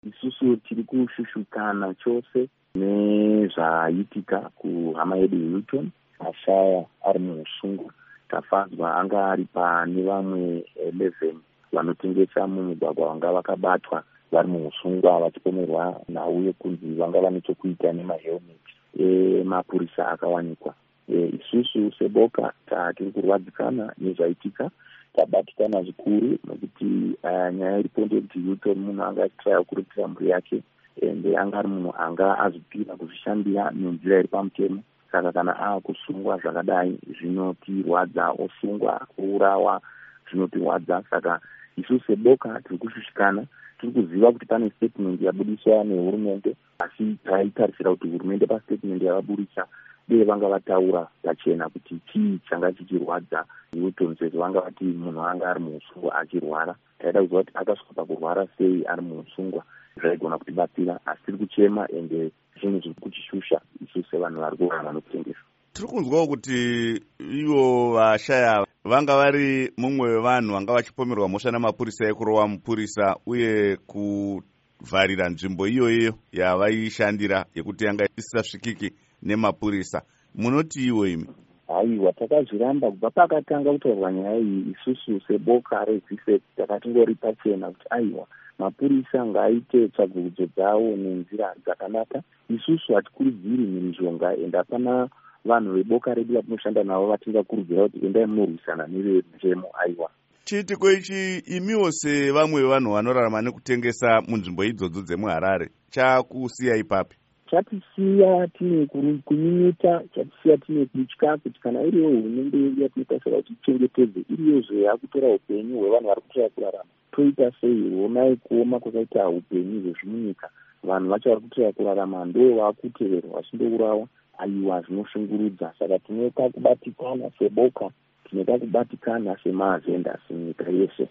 isusu tiri kushushukana chose nezvaitika kuhama yedu Hilton. Ashaya ari muusungwa, tafadzwa anga ari pane vamwe 11 vanotengesa mumugwagwa vanga vakabatwa vari muusungwa vachipomerwa nhau yekunzi vanga vane chokuita nemahelmeti. Mapurisa akawanikwa. Isusu seboka tiri kurwadzikana nezvaitika, tabatikana zvikuru nokuti nyaya iripo ndeyekuti Hilton munhu anga achitraya kurudzira mhuri yake ende anga ari munhu anga azvipira kuzvishandira nenzira iri pamutemo. Saka kana aakusungwa zvakadai zvinotirwadza, osungwa, ourawa, zvinotirwadza. Saka isusu seboka tiri kushushikana, tiri kuziva kuti pane statement yabudiswa nehurumende, asi taitarisira kuti hurumende pastatement yavabudisa dei vanga vataura pachena kuti chii changa chichirwadza Hilton, sezvo vanga vati munhu anga ari muusungwa achirwara. Taida kuziva kuti akasvika pakurwara sei ari muusungwa, zvaigona kutibatsira, asi tiri kuchema ende zvinhu zviri kuchishusha isu sevanhu vari kurarama nokutengesa. Tiri kunzwawo kuti ivo vashaya vanga vari mumwe wevanhu vanga vachipomerwa mhosva namapurisa ekurova mupurisa uye kuvharira nzvimbo iyoyo yavaishandira yekuti yanga isasvikiki nemapurisa. Munoti iwo imi? Haiwa, takazviramba kubva pakatanga kutaurwa nyaya iyi. Isusu seboka rezvise takatingori pachena kuti aiwa, mapurisa ngaaite tsvagurudzo dzawo nenzira dzakanaka. Isusu hatikurudziri mhirizhonga ende hapana vanhu veboka redu vatinoshanda navo vatingakurudzira kuti endai munorwisana nevezvemo. Aiwa, chiitiko ichi imiwo sevamwe vanhu vanorarama nekutengesa munzvimbo idzodzo dzemuHarare chakusiya ipapi? Chatisiya tine kunyunyuta, chatisiya tine kutya kuti kana iriyo hurumende yatinotarisira kuti tichengetedze iriyozve yakutora upenyu hwevanhu vari kutoya kurarama, toita sei? Honai kuoma kwakaita upenyu hwezvimunyika, vanhu vacho vari kutoya kurarama ndo vakuteverwa vachindourawa. Aiwa, zvinoshungurudza. Saka tinoda kubatikana seboka, tinoda kubatikana semazenda senyika yese.